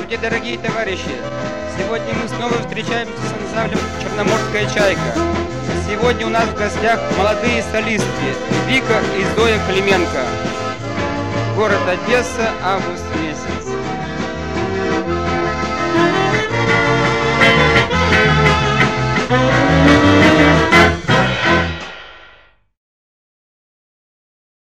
Здравствуйте, дорогие товарищи! Сегодня мы снова встречаемся с ансамблем «Черноморская чайка». Сегодня у нас в гостях молодые солистки Вика и Зоя Клименко. Город Одесса, август месяц.